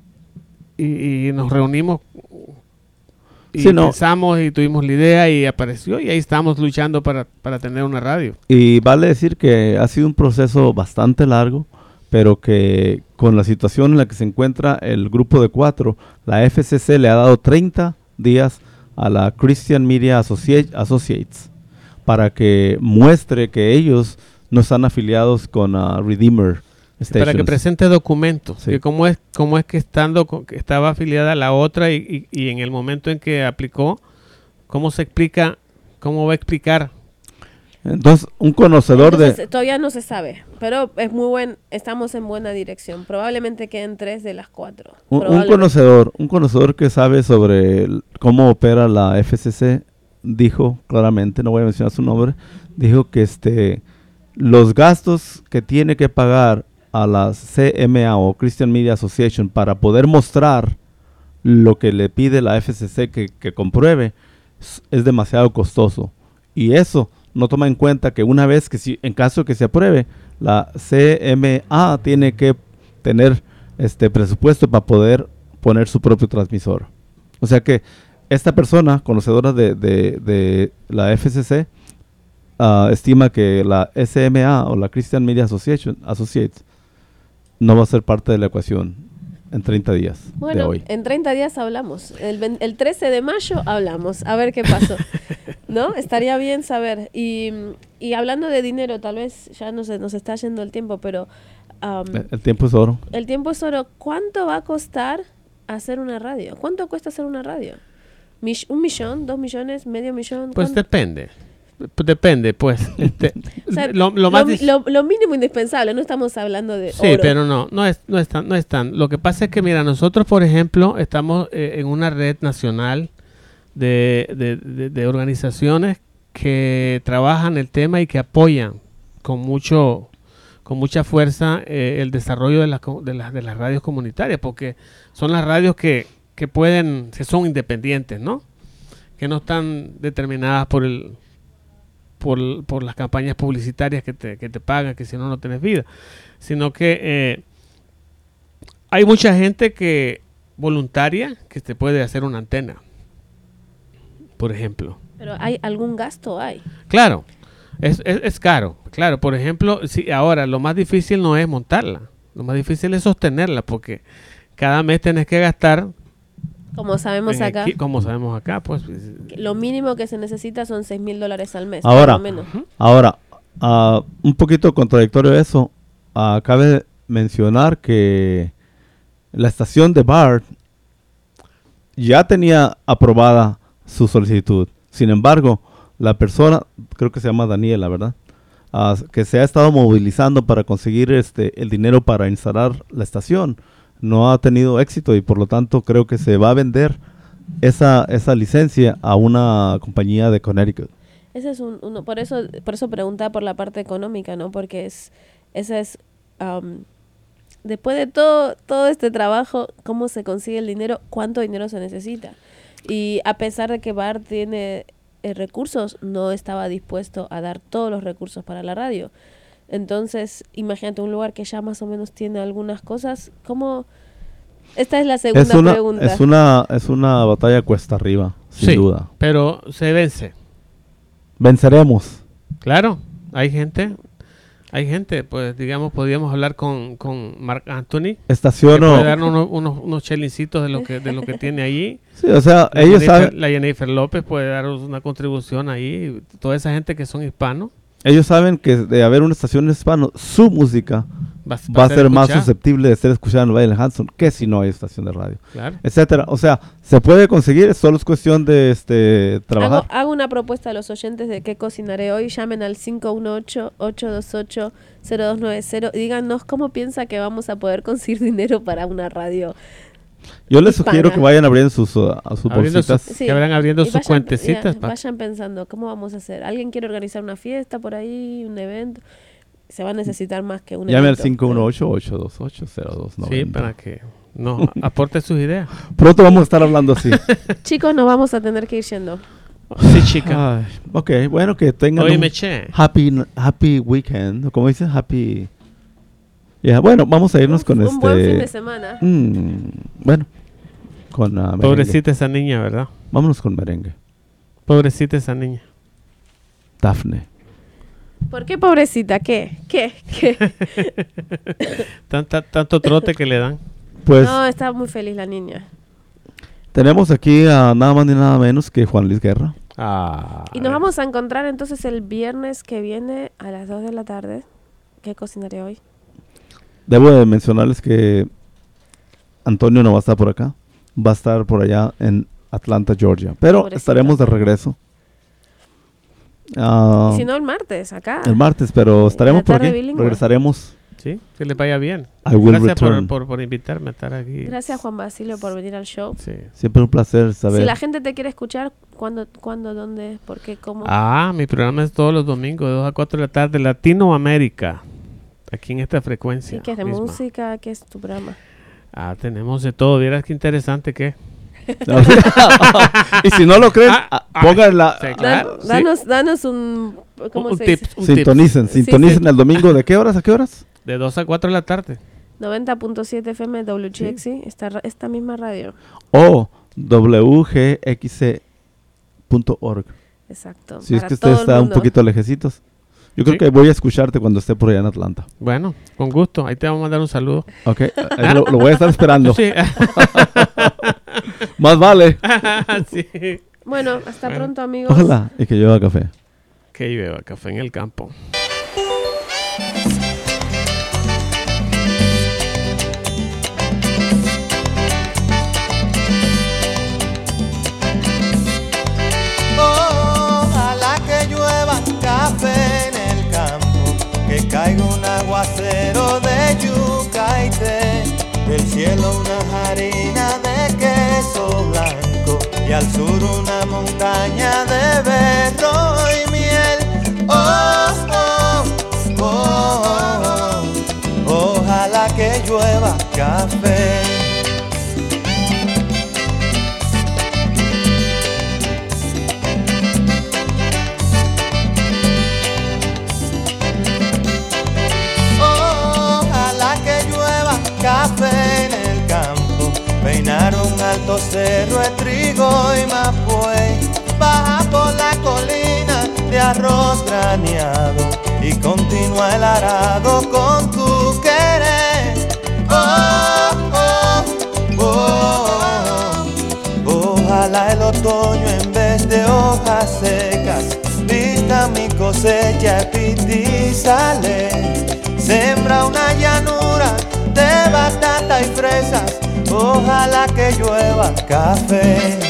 y nos reunimos y
Sí, no.
pensamos y tuvimos la idea y apareció y ahí estamos luchando para tener una radio.
y vale decir que ha sido un proceso bastante largo, pero que con la situación en la que se encuentra el grupo de 4, la FCC le ha dado 30 días a la Christian Media Associates para que muestre que ellos no están afiliados con Redeemer Stations.
Para que presente documentos,
Sí.
que cómo es que que estaba afiliada a la otra y en el momento en que aplicó, cómo va a explicar.
Entonces, un conocedor
Todavía no se sabe, pero es estamos en buena dirección. Probablemente queden 3 de las 4.
un
Probablemente.
conocedor que sabe sobre cómo opera la FCC dijo claramente, no voy a mencionar su nombre, dijo que los gastos que tiene que pagar a la CMA o Christian Media Association para poder mostrar lo que le pide la FCC que compruebe es demasiado costoso, y eso no toma en cuenta que una vez en caso que se apruebe, la CMA tiene que tener presupuesto para poder poner su propio transmisor. O sea que esta persona conocedora de la FCC estima que la SMA o la Christian Media Associates no va a ser parte de la ecuación en 30 días de
Bueno,
hoy.
en 30 días hablamos. El 13 de mayo hablamos. A ver qué pasó. ¿No? Estaría bien saber. Y hablando de dinero, tal vez ya nos está yendo el tiempo, pero
El tiempo es oro.
el tiempo es oro. ¿Cuánto va a costar hacer una radio? ¿Cuánto cuesta hacer una radio? ¿1 millón? ¿2 millones? ¿Medio millón?
Pues
¿Cuánto?
depende, pues.
O sea,
lo más
lo mínimo indispensable, no estamos hablando de
Sí,
oro.
pero no es tan. Lo que pasa es que, mira, nosotros, por ejemplo, estamos en una red nacional de organizaciones que trabajan el tema y que apoyan con mucha fuerza el desarrollo de las radios comunitarias, porque son las radios que son independientes, ¿no? Que no están determinadas por las campañas publicitarias que te pagan, que si no, no tenés vida, sino que Hay mucha gente que voluntaria que te puede hacer una antena, por ejemplo.
Pero ¿hay algún gasto? Hay.
Claro, es caro. Claro, por ejemplo, si ahora lo más difícil no es montarla, lo más difícil es sostenerla, porque cada mes tenés que gastar.
Como sabemos acá,
Como sabemos acá, pues.
lo mínimo que se necesita son $6,000 al mes.
Ahora,
por lo menos.
Un poquito contradictorio eso. Cabe mencionar que la estación de BART ya tenía aprobada su solicitud. Sin embargo, la persona, creo que se llama Daniela, ¿verdad? Que se ha estado movilizando para conseguir el dinero para instalar la estación, no ha tenido éxito y por lo tanto creo que se va a vender esa licencia a una compañía de Connecticut.
Ese es uno, por eso preguntaba por la parte económica, ¿no? Porque después de todo este trabajo, ¿cómo se consigue el dinero? ¿Cuánto dinero se necesita? Y a pesar de que BART tiene recursos, no estaba dispuesto a dar todos los recursos para la radio. Entonces, imagínate un lugar que ya más o menos tiene algunas cosas. ¿Cómo? Esta es la segunda pregunta.
Es una batalla cuesta arriba, sin duda.
Pero se vence.
Venceremos.
Claro, hay gente, pues digamos, podríamos hablar con Mark Anthony.
Estaciono.
Puede darnos unos chelincitos de lo que tiene allí.
Sí, o sea, ellos saben.
La Jennifer López puede darnos una contribución ahí. Toda esa gente que son hispanos.
Ellos saben que de haber una estación en hispano, su música va a ser más susceptible de ser escuchada en el Valle de Hanson que si no hay estación de radio,
claro,
etcétera. O sea, se puede conseguir, solo es cuestión de trabajar.
Hago una propuesta a los oyentes de qué cocinaré hoy. Llamen al 518-828-0290 y díganos cómo piensa que vamos a poder conseguir dinero para una radio.
Yo les sugiero que vayan abriendo sus bolsitas.
Que vayan abriendo sus cuentecitas.
Vayan pensando, ¿cómo vamos a hacer? ¿Alguien quiere organizar una fiesta por ahí, un evento? Se va a necesitar más que un
evento. Llame al 518-828-0290.
Sí, para que nos aporte sus ideas.
Pronto vamos a estar hablando así.
Chicos, nos vamos a tener que ir yendo.
Sí, chica.
Ay, ok, bueno, que tengan un happy weekend. ¿Cómo dicen? Happy... bueno, vamos a irnos con
un buen fin de semana.
Bueno, con merengue.
Pobrecita esa niña, ¿verdad?
Vámonos con merengue.
Pobrecita esa niña.
Dafne.
¿Por qué pobrecita? ¿Qué?
Tanto trote que le dan.
Pues
no, está muy feliz la niña.
Tenemos aquí a nada más ni nada menos que Juan Luis Guerra.
Y nos vamos a encontrar entonces el viernes que viene a las 2 de la tarde. ¿Qué cocinaré hoy?
Debo de mencionarles que Antonio no va a estar por acá. Va a estar por allá en Atlanta, Georgia. Pero pobrecito, estaremos de regreso.
Y si no, el martes, acá.
El martes, pero estaremos por aquí. Bilingüe. Regresaremos.
Sí, que les vaya bien.
Gracias
por invitarme a estar aquí.
Gracias, Juan Basilio, por venir al show.
Sí.
Siempre un placer saber.
Si la gente te quiere escuchar, ¿cuándo, dónde, por qué, cómo?
Mi programa es todos los domingos de 2 a 4 de la tarde, Latinoamérica. Aquí en esta frecuencia.
¿Y qué es de música? ¿Qué es tu programa?
Tenemos de todo. Vieras qué interesante que.
Y si no lo creen, pónganla.
Sí, claro.
Danos un
tip.
Sintonicen el domingo. ¿De qué horas a qué horas?
De 2 a 4 de la tarde.
90.7 FM WGXC, esta misma radio.
O WGXC.org.
Exacto.
Si es que usted está un poquito lejecitos. Yo creo que voy a escucharte cuando esté por allá en Atlanta.
Bueno, con gusto. Ahí te vamos a mandar un saludo.
Ok, lo voy a estar esperando.
Sí.
Más vale.
Sí. Bueno, hasta pronto, amigos.
Ojalá, y que llueva café.
Que llueva café en el campo.
Que caiga un aguacero de yuca y té, del cielo una harina de queso blanco y al sur una montaña de berro y miel. Ojalá que llueva café. Café en alto cerro de trigo y Mapuey, baja por la colina de arroz graneado y continúa el arado con tu querer. Oh, oh, oh, oh. Ojalá el otoño en vez de hojas secas vista mi cosecha y sale. Sembra una llanura de batata y fresas, ojalá que llueva café.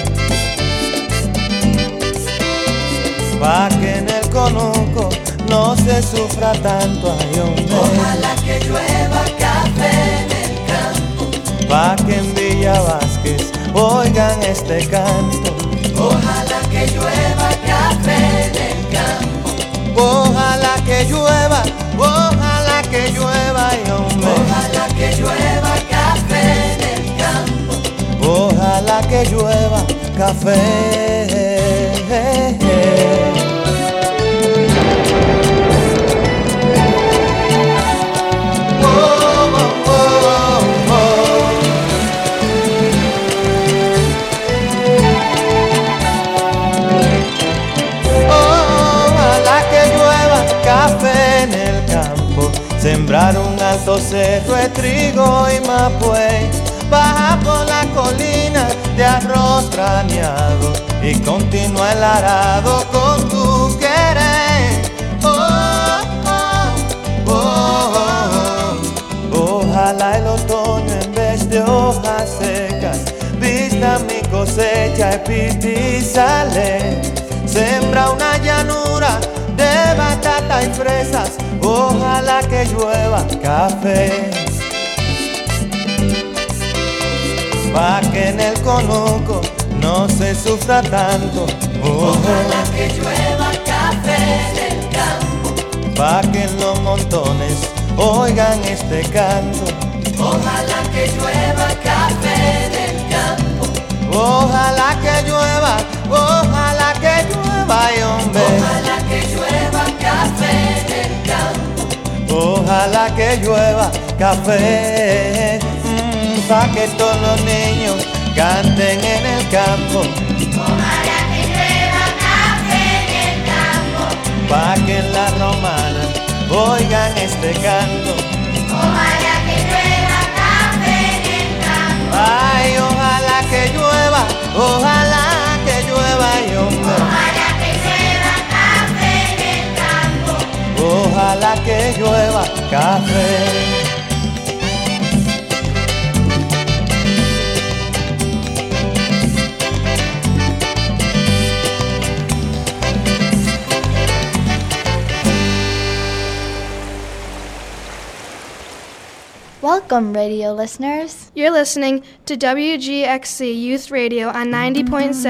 Pa' que en el conuco no se sufra tanto, ay hombre.
Ojalá que llueva café en el campo.
Pa' que en Villa Vázquez oigan este canto.
Ojalá que llueva café en el campo.
Ojalá que llueva, ay hombre.
Ojalá que llueva café en el campo.
Ojalá que llueva café. Sembrar un alto cerro de trigo y Mapuey, baja por la colina de arroz graneado y continúa el arado con tu querer. Oh, oh, oh, oh. Ojalá el otoño en vez de hojas secas vista mi cosecha y sale. Sembra una llanura de batata y fresas, ojalá que llueva café. Pa' que en el conuco no se sufra tanto.
Ojalá que llueva café en el campo.
Pa' que en los montones oigan este canto.
Ojalá que llueva café en el campo.
Ojalá que llueva, ay hombre.
Ojalá que llueva café en el campo.
Ojalá que llueva café, pa' que todos los niños canten en el campo.
Ojalá que llueva café en el campo.
Pa' que en la romana oigan este canto.
Ojalá que llueva café en el campo.
Ay, ojalá que llueva, ay hombre.
Ojalá que llueva café en el campo.
Ojalá que llueva café.
Welcome, radio listeners.
You're listening to WGXC Youth Radio on 90.7